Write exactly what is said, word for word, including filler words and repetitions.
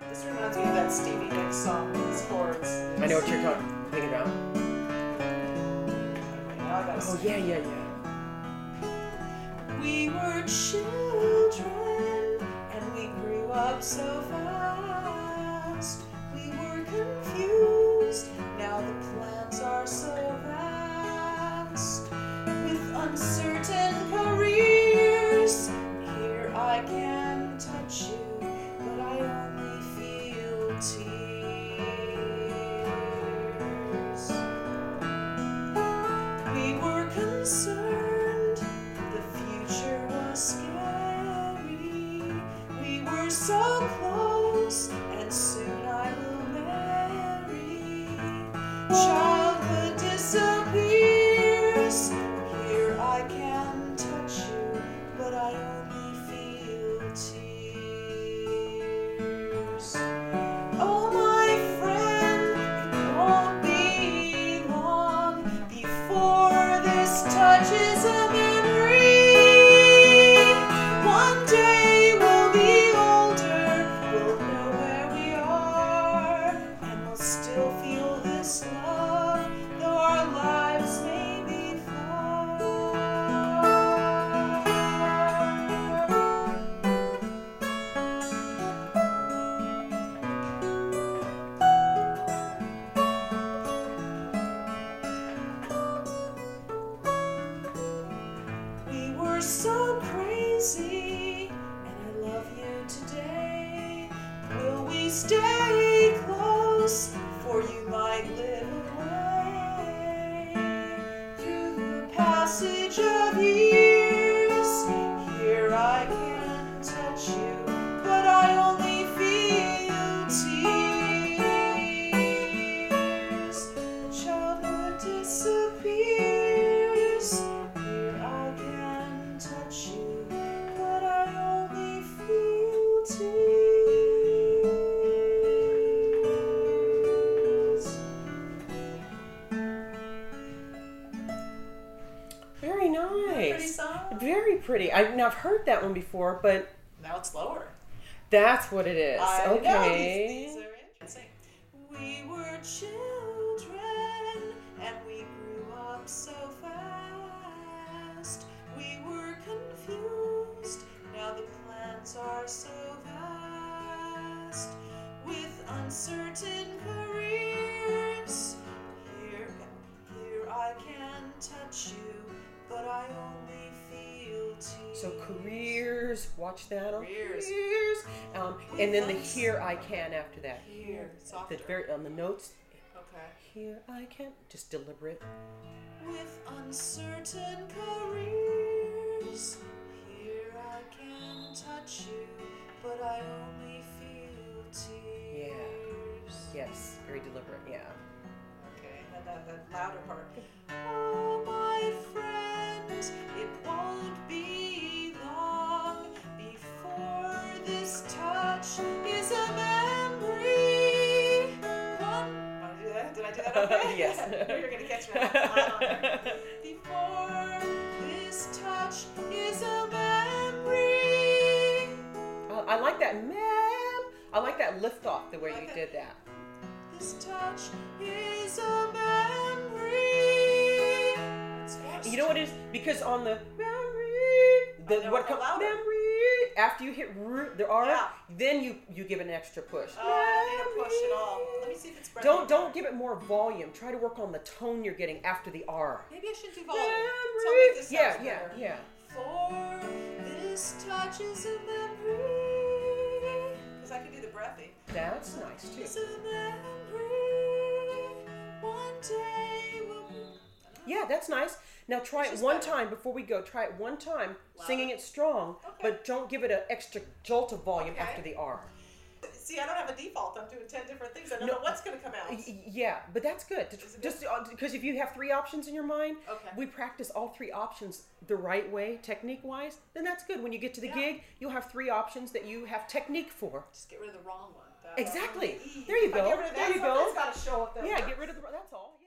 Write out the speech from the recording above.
This reminds me of that Stevie Nicks song, these chords. I know what you're talking, thinking about. Now I gotta Oh, sing. yeah, yeah, yeah. We were children, and we grew up so fast. We were confused, now the plans are so vast. With uncertain careers, here I can touch you, but I only feel tears. We were concerned, the future was scary. We were so close, and soon I will marry. Childhood disappears. Here I can touch you, but I only feel tears. Oh, my friend, it won't be long before this touches a memory. One day we'll be older, we'll know where we are, and we'll still feel this love, though our lives may be far. We were so crazy, and I love you today. Will we stay close, for you might live away? Through the passage of years, here I can touch you, but I only feel tears. Childhood disappears. Here I can touch you, but I only feel tears. Very Pretty nice. song. Very pretty. I, now, I've heard that one before, but Now it's lower. that's what it is. I know, Okay. these, these are interesting. We were children, and we grew up so fast. We were confused, now the plans are so vast. With uncertain careers, here, here I can touch you, but I only feel tears. So careers, watch that on Careers. careers. Um, and then the here I can after that. Here, softer. The very on the notes. Okay. Here I can. Just deliberate. With uncertain careers, here I can touch you, but I only feel tears. Yes. Very deliberate. Yeah. Okay, and then the louder part. Oh, my friend, it won't be long before this touch is a memory. One. Want to do that? Did I do that okay? Yes. You're gonna catch me. I'm on there. Before this touch is a memory. Uh, I like that, ma'am. I like that lift off the way you Okay. did that. This touch is a memory. It's forced. You know what it is? Because on the memory, the I know, what go comes louder. memory after you hit r, the R, Yeah. then you you give it an extra push. Oh, I need to push it all. Let me see if it's spreading. Don't don't give it more volume. Try to work on the tone you're getting after the R. Maybe I should do volume. Memory. Tell me if this Yeah, sounds yeah, better. yeah. For this touch is a memory. Because I can do the breathy. That's nice too. It's a memory. One day we'll be. Yeah, that's nice. Now try Which it is one better? time before we go. Try it one time, Louder? singing it strong, Okay. but don't give it an extra jolt of volume Okay. after the R. See, I don't have a default. I'm doing ten different things. I don't No. know what's going to come out. Y- y- Yeah, but that's good. Is it Just because if you have three options in your mind, Okay. we practice all three options the right way, technique-wise. Then that's good. When you get to the Yeah. gig, you'll have three options that you have technique for. Just get rid of the wrong one. The- Exactly. the E. There you If I go. get rid of There that, you go. something's got to show up there. Yeah, get rid of the. That's all.